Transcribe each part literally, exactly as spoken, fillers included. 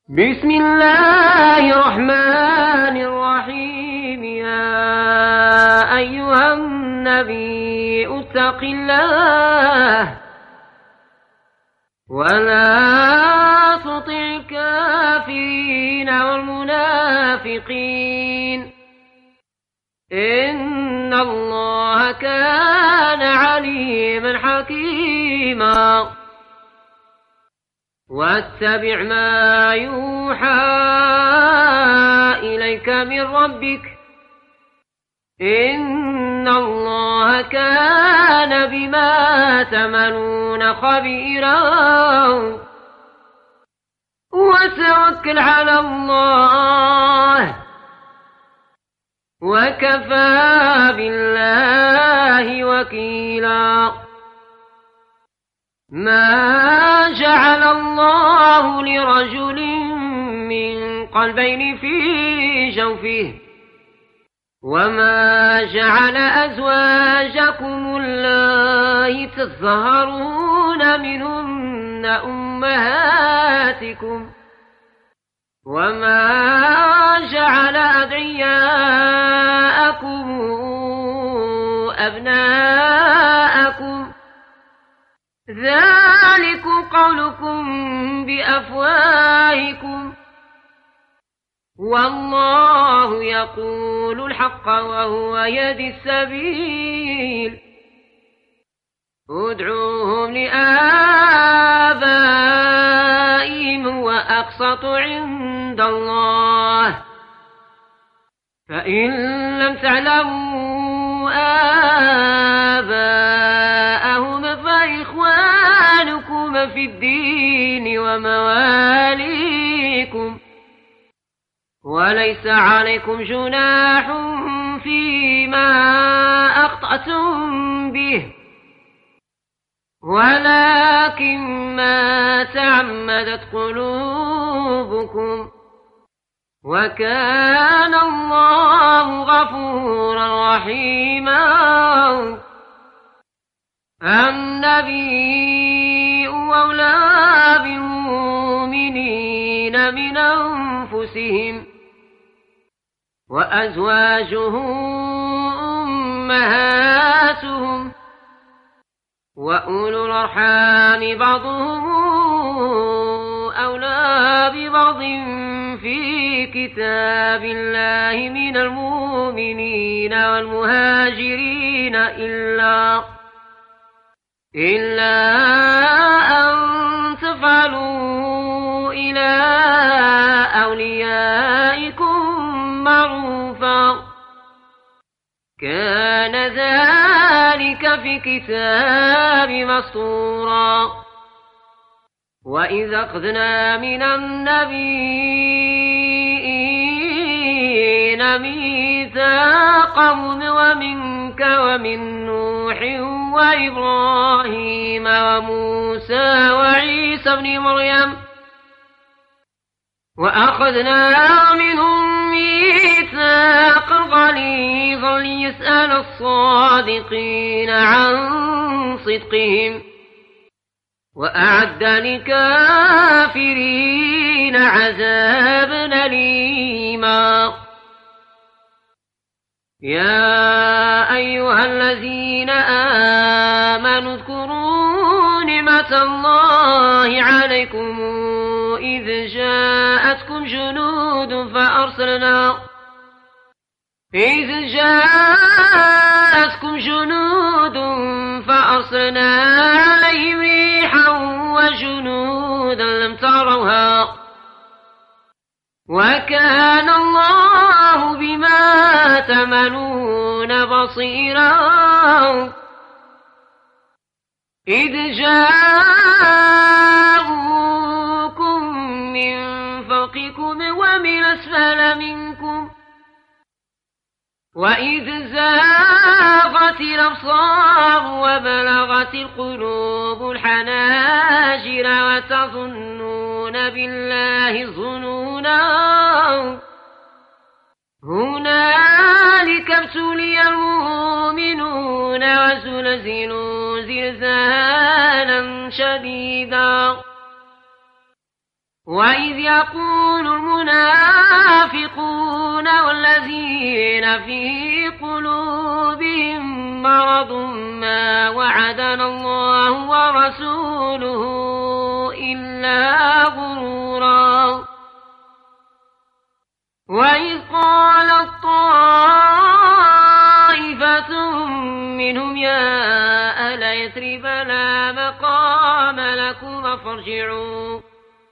بسم الله الرحمن الرحيم. يا أيها النبي اتق الله ولا تطع الكافرين والمنافقين إن الله كان عليما حكيما. واتبع ما يوحى إليك من ربك إن الله كان بما تعملون خبيرا. وتوكل على الله وكفى بالله وكيلا. ما جعل الله لرجل من قلبين في جوفه وما جعل أزواجكم اللائي تظهرون منهن أمهاتكم وما جعل أدعياءكم أبناءكم ذلكم قولكم بأفواهكم والله يقول الحق وهو يهدي السبيل. ادعوهم لآبائهم وأقسط عند الله فإن لم تعلموا آباءهم فإخوانكم في الدين ومواليكم وليس عليكم جناح فيما أخطأتم به ولكن ما تعمدت قلوبكم وكان الله غفورا رحيما. النبي أولى بالمؤمنين من أنفسهم وأزواجه أمهاتهم وأولو الأرحام بعضهم أولى ببعض في كتاب الله من المؤمنين والمهاجرين إلا إلا أن تفعلوا إلى أوليائكم معروفا كان ذلك في كتاب مسطورا. وإذا أخذنا من النبيين ميثاقهم ومنك ومن نوح وإبراهيم وموسى وعيسى ابن مريم وأخذنا منهم ميثاقا غليظا ليسأل الصادقين عن صدقهم وأعد للكافرين عذابا أليما. يا أيها الذين آمنوا اذكروا نعمة الله عليكم إذ جاءتكم جنود فأرسلنا إذ جاءتكم جنود فأرسلنا عليهم ريحا وجنودا لم تروها وكان الله بما تعملون بصيرا. إذ جاءوكم من فوقكم ومن أسفل منكم وإذ زاغت الأبصار وبلغت القلوب الحناجر وتظنون بالله الظنونا هنالك ابتلي المؤمنون وزلزلوا زلزالا شديدا وإذ يقول المنافقون والذين في قلوبهم مرض ما وعدنا الله ورسوله إلا غرورا وإذ قالت طائفة منهم يا أهل يثرب لا مقام لكم فارجعوا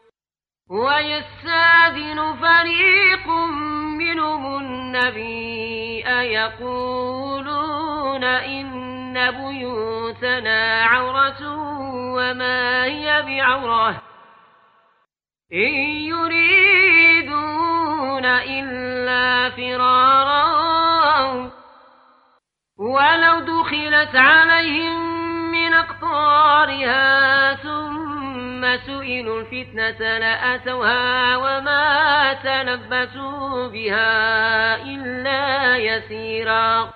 ويستأذن فريق منهم النبي يقولون إن بيوتنا عورة وما هي بعورة إن يريدون إلا فرارا ولو دخلت عليهم من أقطارها ثم سئلوا الفتنة لأتوها وما تلبسوا بها إلا يسيرا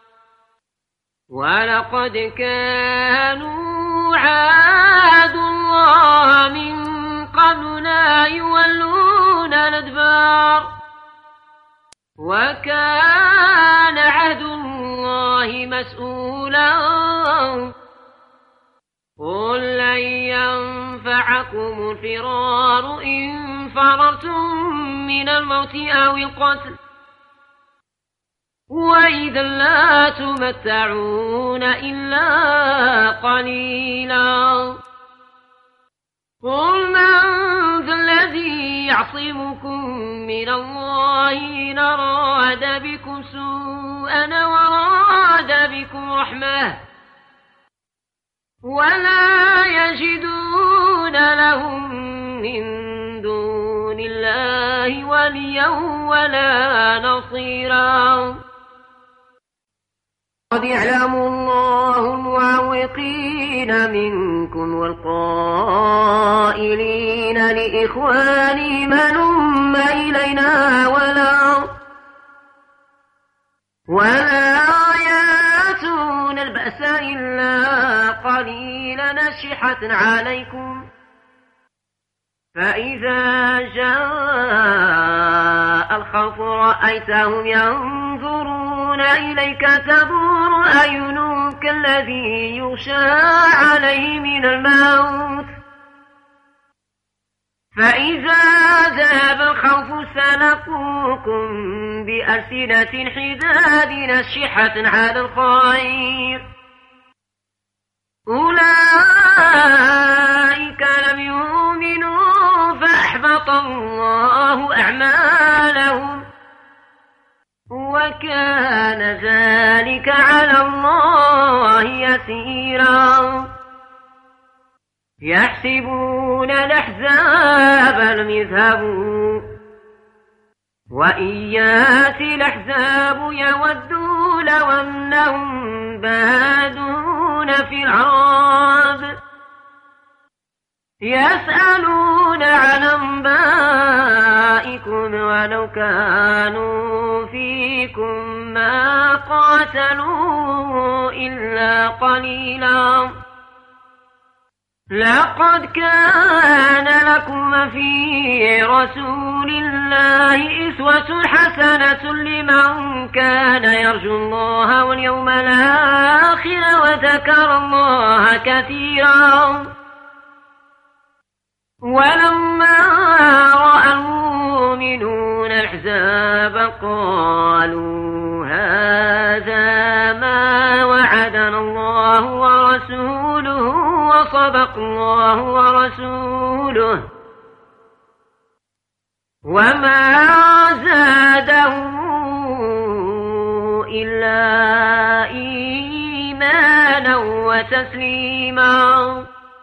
ولقد كانوا عاهدوا الله من قبل لا يولون الأدبار وكان عهد الله مسؤولا قل لن ينفعكم الفرار إن فررتم من الموت أو القتل وإذا لا تمتعون إلا قليلا قل من ذا الذي يعصمكم من الله إن أراد بكم سوءا وراد بكم رحمة ولا يجدون لهم من دون الله وليا ولا نصيرا قد يعلم الله المعوقين منكم والقائلين لإخوانهم هلم إلينا ولا ولا يأتون البأس إلا قليلا نشحة عليكم فإذا جاء الخوف رأيتهم ينظرون إليك تدور أعينهم كالذي يغشى عليه من الموت فإذا ذهب الخوف سلقوكم بألسنة حداد نشحة على الخير أولئك لم يؤمنوا فأحبط الله أعمالهم وكان ذلك على الله يسيرا يحسبون الأحزاب لم يذهبوا وإن يأتي الأحزاب يودوا لو أنهم بادون في العرب يسألون عن أنبائكم ولو كانوا فيكم ما قاتلوا إلا قليلا لقد كان لكم في رسول الله أسوة حسنة لمن كان يرجو الله واليوم الآخر وذكر الله كثيرا ولما رأى المؤمنون الأحزاب قالوا هذا ما وعدنا الله ورسوله وصدق الله ورسوله وما زادهم إلا إيمانا وتسليما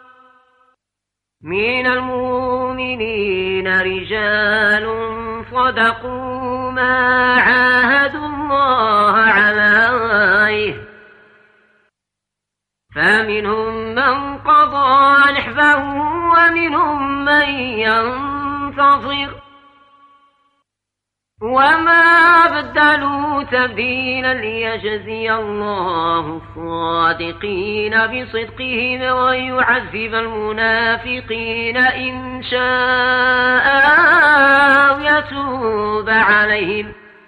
من المؤمنين رجال صدقوا ما عاهدوا الله عليه فمنهم من قضى نحبه ومنهم من ينتظر وما بدلوا تبديلا ليجزي الله الصادقين بصدقهم ويعذب المنافقين إن شاء أو يتوب عليهم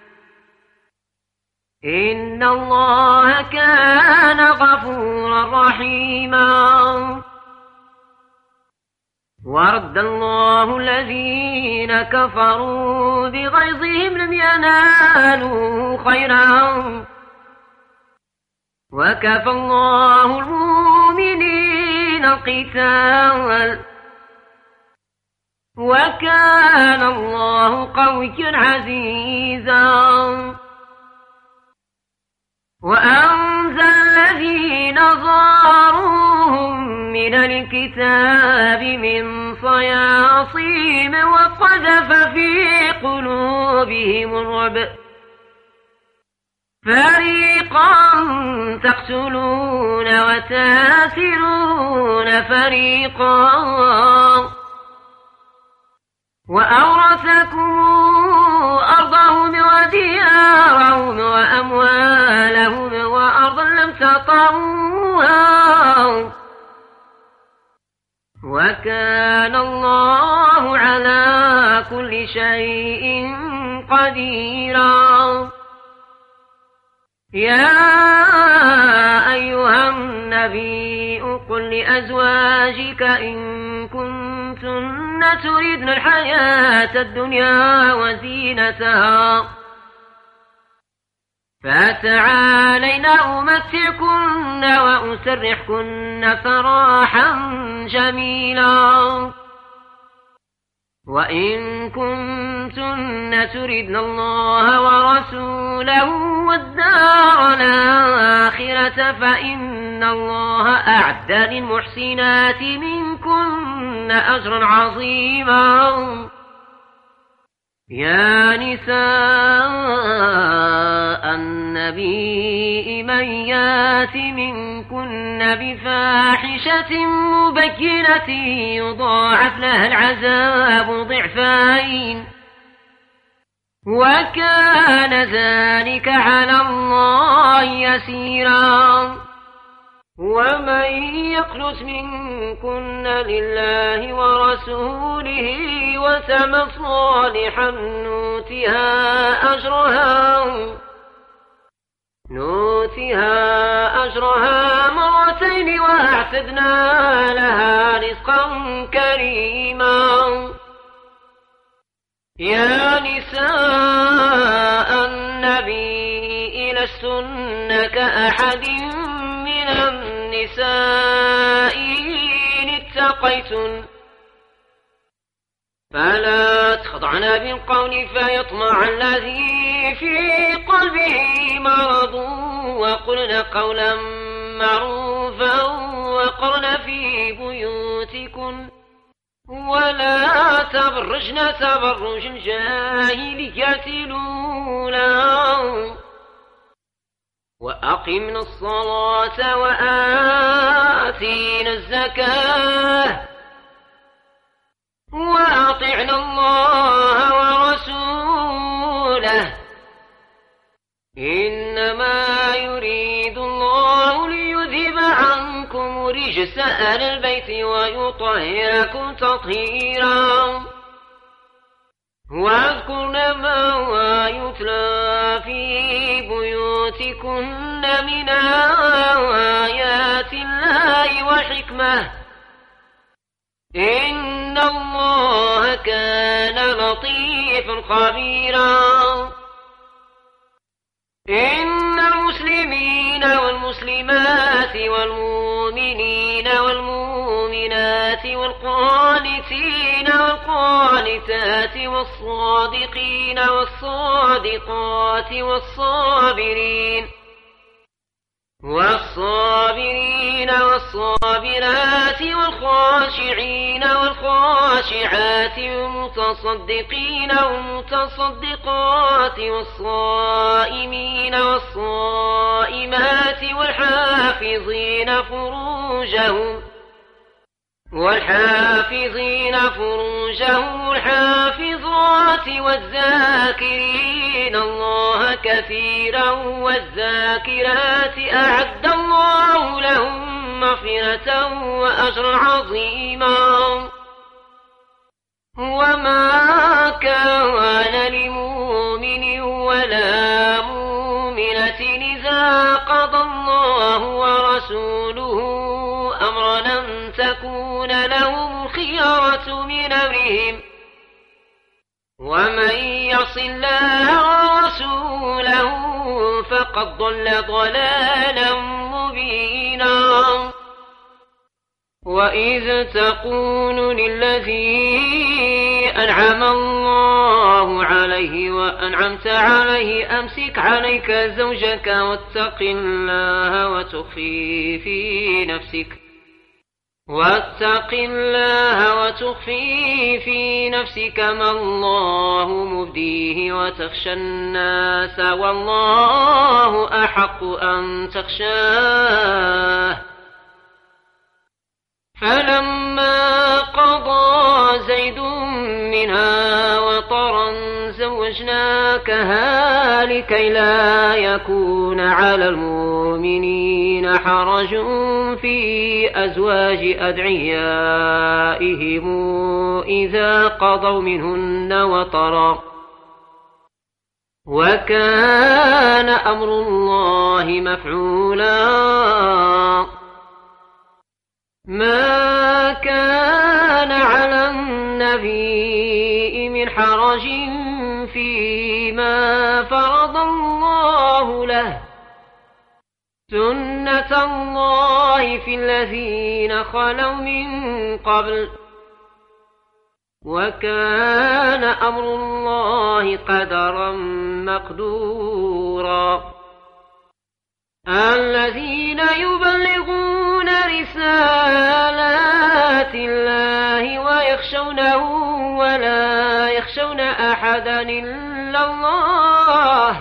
إن الله كان غفورا رحيما. ورد الله الذين كفروا بغيظهم لم ينالوا خيرا وكفى الله المؤمنين القتال وكان الله قويا عزيزا. وأنزل الذين ظاهروهم من الكتاب من صياصيم وقذف في قلوبهم الرعب فريقا تقتلون وتاسرون فريقا وأورثكم أرضهم وديارهم وأموالهم وأرضا لم تطئوها وكان الله على كل شيء قديرا. يا أيها النبي قل لأزواجك إن كنتن تردن الحياة الدنيا وزينتها فتعالين أمتعكن وأسرحكن سراحا جميلا. وإن كنتن تردن الله ورسوله والدار الآخرة فإن الله أعد للمحسنات منكن أجرا عظيما. يا نساء النبي من يات منكن بفاحشة مبينة يضاعف لها العذاب ضعفين وكان ذلك على الله يسيرا. ومن يقنت منكن لله ورسوله وتعمل صالحا نؤتها أجرها نؤتها أجرها مرتين وأعتدنا لها رزقا كريما. يا نساء النبي لستن كأحد من النساء إن اتقيتن فلا تخضعن بالقول فيطمع الذي في قلبه مرض وقلن قولا معروفا وقرن في بيوتكن ولا تبرجن تبرج الجاهلية الأولى وأقمنا الصلاة وآتينا الزكاة وأطعنا الله ورسوله إنما يريد الله ليذهب عنكم رجس أهل البيت ويطهركم تطهيرا. واذكرن ما يتلى في بيوتكن من آيات الله والحكمة إن الله كان لطيفا خبيرا. إن المسلمين والمسلمات والمؤمنين والمؤمنات والقانتين والقانتات والصادقين والصادقات والصابرين والصابرين والصابرات والخاشعين والخاشعات والمتصدقين والمتصدقات والصائمين والصائمات والحافظين فروجهم والحافظين فروجهم والحافظات والذاكرين الله كثيرا والذاكرات أعد الله لهم مغفرة وأجرا عظيما. وما كان لمؤمن ولا مؤمنة إذا قضى الله ورسوله أمرا أن تكون لهم الخيرة من أمرهم ومن يعص الله ورسوله فقد ضل ضلالا مبينا. وإذ تقول للذي أنعم الله عليه وأنعمت عليه أمسك عليك زوجك واتق الله وتخفي في نفسك واتق الله وتخفي في نفسك ما الله مبديه وتخشى الناس والله أحق أن تخشاه. فلما قضى زيد منها وطرا زوجناكها لكي لا يكون على المؤمنين حرج في أزواج أدعيائهم إذا قضوا منهن وطرا وكان أمر الله مفعولا. ما كان على النبي من حرج فيما فرض الله له سنة الله في الذين خلوا من قبل وكان أمر الله قدرا مقدورا. الذين يبلغون رسالات الله ويخشونه ولا يخشون أحدا إلا الله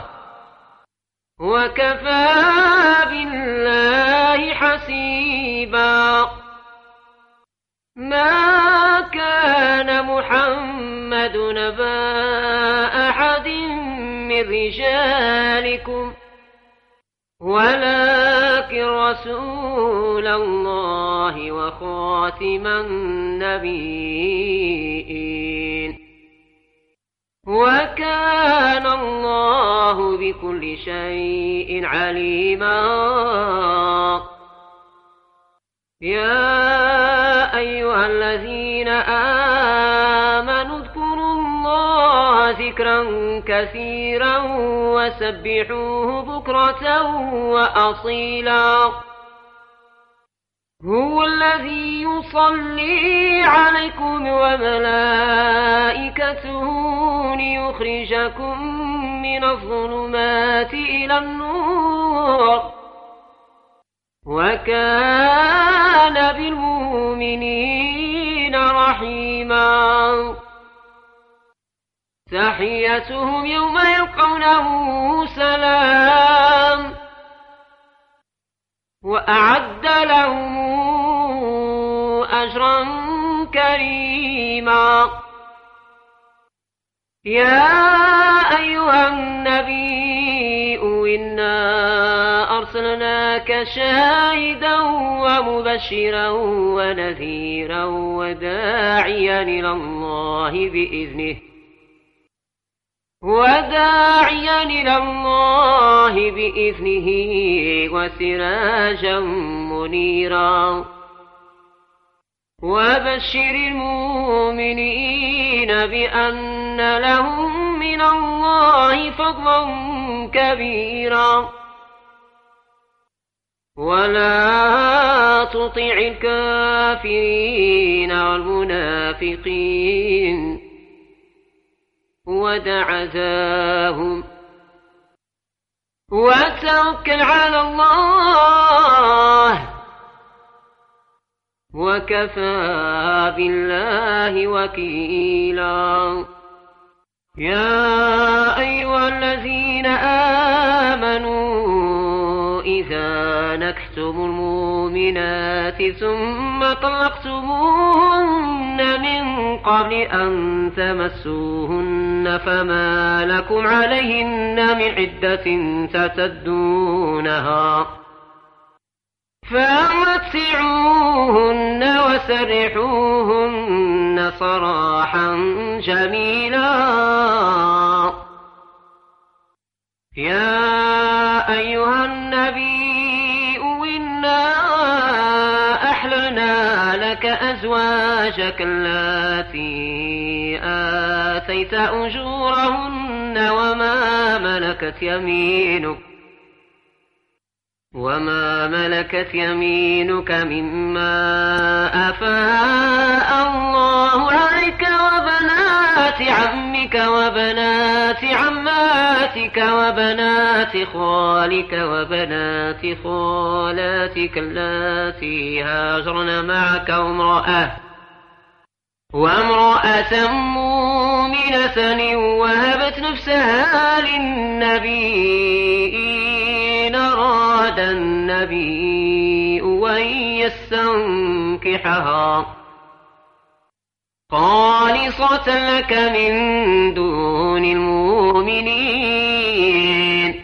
وكفى بالله حسيبا. ما كان محمد نبا أحد من رجالكم ولكن رسول الله وخاتم النبيين وكان الله بكل شيء عليما. يا أيها الذين آمنوا اذكروا الله ذكرا كثيرا وسبحوه بكرة وأصيلا. هو الذي يصلي عليكم وملائكته ليخرجكم من الظلمات إلى النور وكان بالمؤمنين رحيما. تحيتهم يوم يلقونه سلام وأعد لهم أجرا كريما. يا أيها النبي إنا أرسلناك شاهدا ومبشرا ونذيرا وداعيا إلى الله بإذنه وداعيا إلى الله بإذنه وسراجا منيرا. وبشر المؤمنين بأن لهم من الله فضلا كبيرا. ولا تطع الكافرين والمنافقين ودع ذاهم وتوكل على الله وكفى بالله وكيلا. يا أيها الذين آمنوا إذا نكحتم المؤمنات ثم طلقتموهن من قبل أن تمسوهن فما لكم عليهن من عدة تعتدونها فمتعوهن وسرحوهن سراحا جميلا. يا أيها النبي إنا أحللنا لك أزواجك اللاتي آتيت أجورهن وما ملكت يمينك وما ملكت يمينك مما أفاء الله عليك وبنات عمك وبنات عماتك وبنات خالك وبنات خالاتك اللاتي هاجرن معك وامرأة وامرأة مؤمنة وهبت نفسها للنبي إن أراد النبي أن يستنكحها خالصة لك من دون المؤمنين.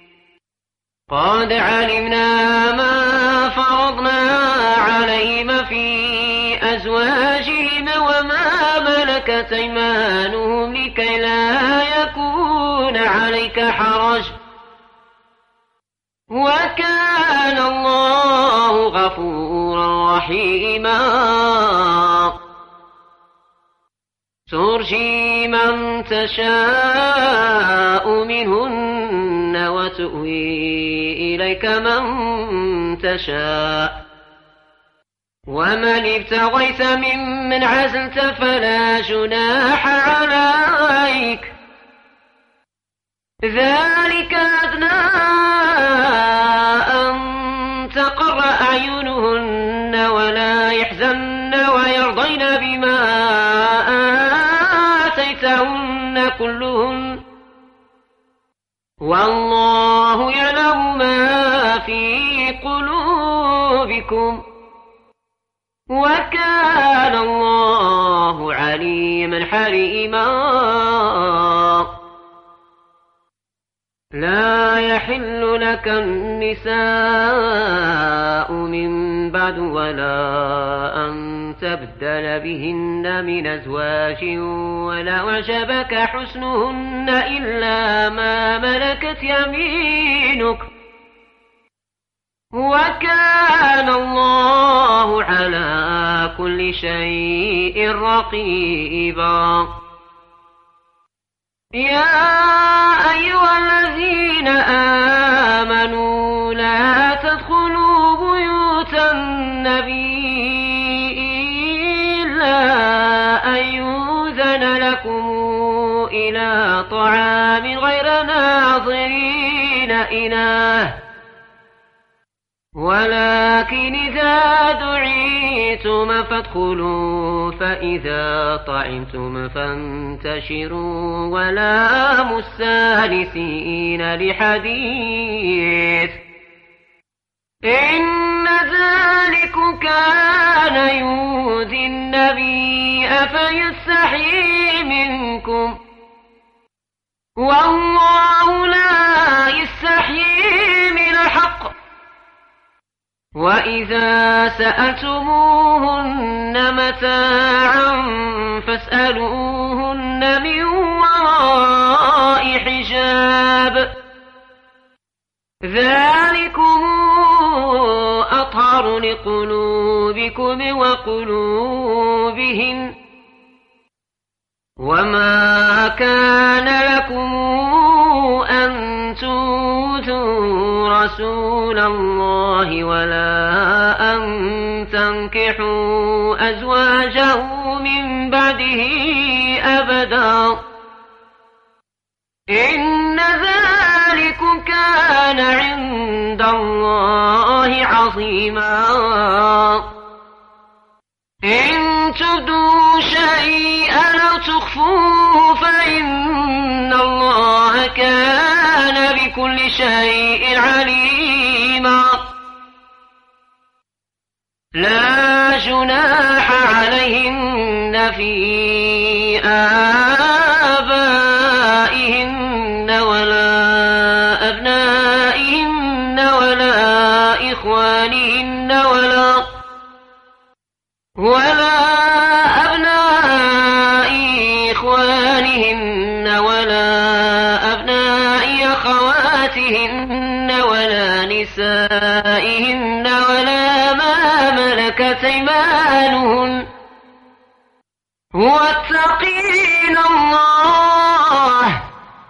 قد علمنا ما فرضنا عليهم في أزواجهم وما ملكت أيمانهم لكي لا يكون عليك حرج وكان الله غفورا رحيما. ترجي من تشاء منهن وتؤوي إليك من تشاء ومن ابتغيت ممن عزلت فلا جناح عليك ذلك أدنى أن تقر أعينهن ولا يحزن ويرضين بما آتيتهن كلهن والله يعلم ما في قلوبكم وكان الله عليما حليما. لا يحل لك النساء من بعد ولا أن تبدل بهن من أزواج ولا أعجبك حسنهن إلا ما ملكت يمينك وكان الله على كل شيء رقيبا. يا أيها الذين آمنوا لا تدخلوا بيوت النبي إلا أن يؤذن لكم إلى طعام غير ناظرين إناه ولكن إذا دعيتم فادخلوا فإذا طعمتم فانتشروا ولا مستانسين لحديث إن ذلك كان يؤذي النبي فيستحيي منكم والله لا يستحيي من الحق. وإذا سألتموهن متاعا فاسألوهن من وراء حجاب ذلكم أطهر لقلوبكم وقلوبهن وما كان لكم أن تؤذوا رسول الله ولا أن تنكحوا أزواجه من بعده أبدا إن ذلك كان عند الله عظيما. إن تبدوا شيئا أو تخفوه فإن الله كان بكل شيء عليما. لا جناح عليهن في أمهاتهن ولا نسائهن ولا ما ملكت أيمانهن واتقين الله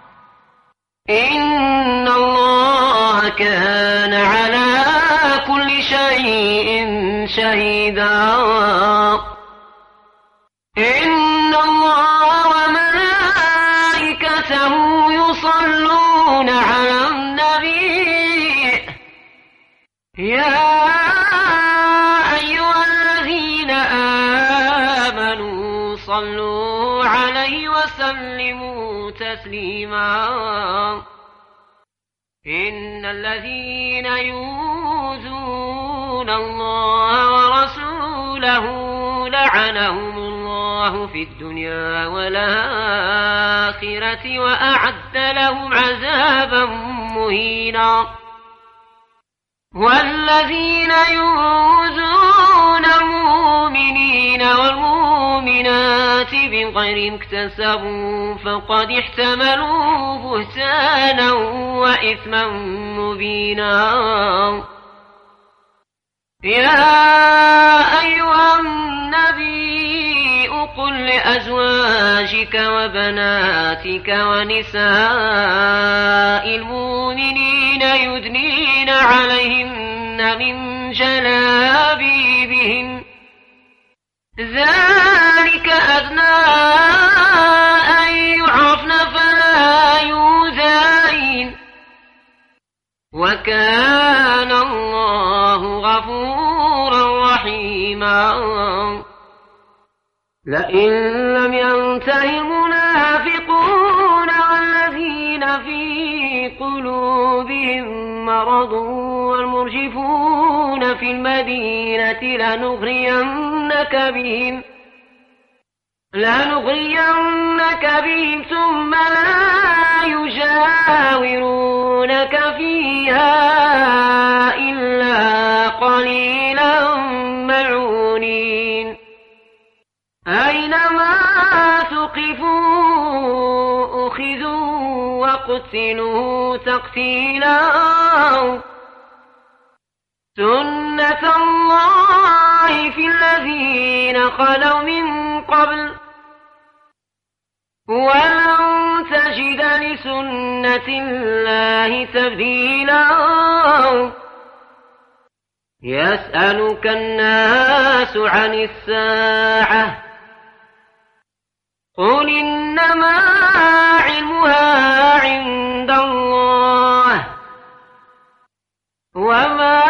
إن الله كان على كل شيء شهيدا إن الله وملائكته يصلون على النبي يا أيها الذين آمنوا صلوا عليه وسلموا تسليما إن الذين يؤذون الله ورسوله لعنهم الله في الدنيا والآخرة وأعد لهم عذابا مهينا والذين يؤذون المؤمنين والمؤمنات بغير اكتسبوا فقد احتملوا بهتانا وإثما مبينا يا أيها النبي قل لأزواجك وبناتك ونساء المؤمنين يدنين عليهن من جلابيبهن ذلك أدنى أن يعرفن فلا يؤذين وكان الله غفورا رحيما لئن لم ينته المنافقون والذين في قلوبهم مرض والمرجفون في المدينة لنغرينك بهم لنغرينك بهم ثم لا يجاورونك فيها إلا قليلا ملعونين أينما ثقفوا أخذوا وقتلوا تقتيلا سنة الله في الذين خلوا من قبل ولن تجد لسنة الله تبديلا يسألك الناس عن الساعة قل إنما علمها عند الله وما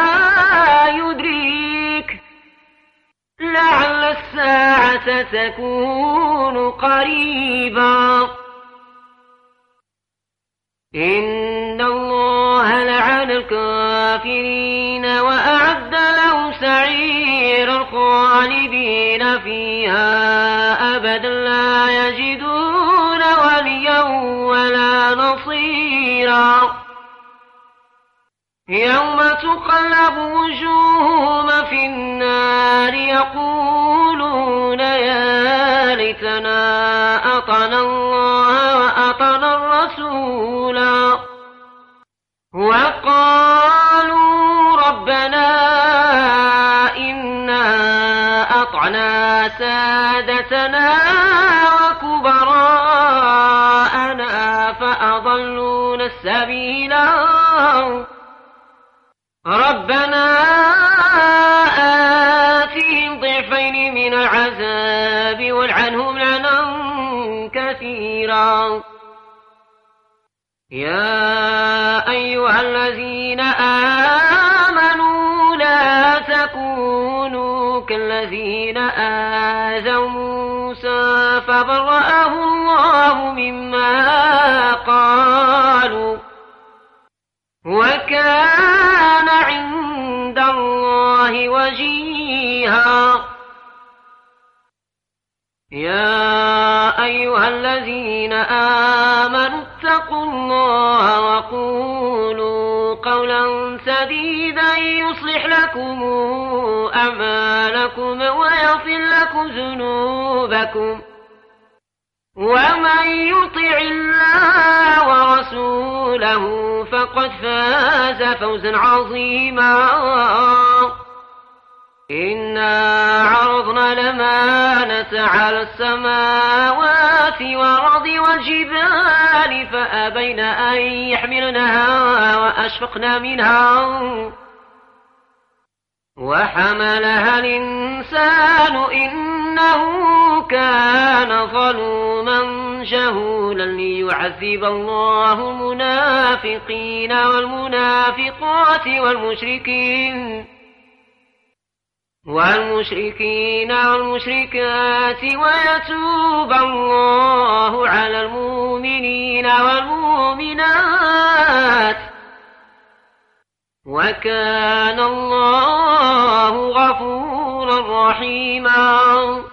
يدريك لعل الساعة تكون قريبا إن الله لعن الكافرين وأعد له سعيرا خالدين فيها أبدا لا يجدون وليا ولا نصيرا يوم تقلب وجوههم في النار يقولون يا ليتنا أطعنا الله وأطعنا الرسولا وقالوا ربنا إنا أطعنا سادتنا وكبراءنا فأضلونا السبيلا ربنا آتهم ضعفين من العذاب والعنهم لعنا كثيرا يا أيها الذين آمنوا لا تكونوا كالذين آذوا موسى فبرأه الله مما قالوا وكان عند الله وجيها يا أيها الذين آمنوا اتقوا الله وقولوا قولا سديدا يصلح لكم أعمالكم ويغفر لكم ذنوبكم ومن يطع الله ورسوله فقد فاز فوزا عظيما. إنا عرضنا الأمانة على السماوات والأرض والجبال فأبين أن يحملنها وأشفقن منها وحملها الإنسان إنه كان ظلوما جهولا. ليعذب الله المنافقين والمنافقات والمشركين والمشركين والمشركات ويتوب الله على المؤمنين والمؤمنات وكان الله غفورا رحيما.